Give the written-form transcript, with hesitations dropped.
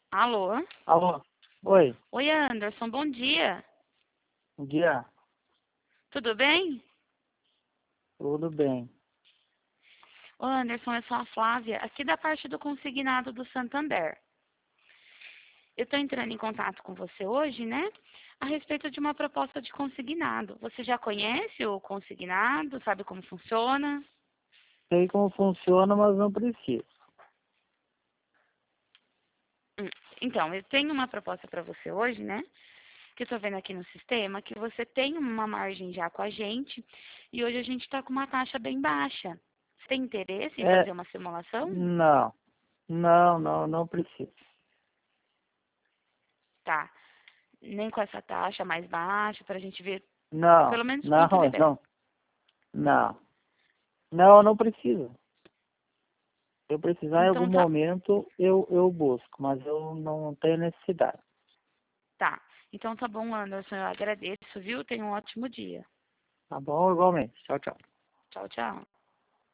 Alô? Alô? Oi, Oi, Anderson, bom dia. bom dia. Tudo bem? Tudo bem? Ô, Anderson, eu sou a Flávia, aqui da parte do consignado do Santander. Eu estou entrando em contato com você hoje, né? A respeito de uma proposta de consignado. Você já conhece o consignado? Sabe como funciona? Sei como funciona, mas não preciso. Hum, Então, eu tenho uma proposta para você hoje, né? Que eu estou vendo aqui no sistema, que você tem uma margem já com a gente e hoje a gente está com uma taxa bem baixa. Você tem interesse em É, fazer uma simulação? não preciso. Tá. Nem com essa taxa mais baixa, para a gente ver Não, pelo menos não, quanto libera. não, não. Não, não preciso. Se eu precisar em algum Então tá, momento, eu busco, mas eu não tenho necessidade. tá. Então tá bom, Anderson, eu agradeço, viu? Tenha um ótimo dia. Tá bom? Igualmente. Tchau, tchau. Tchau, tchau.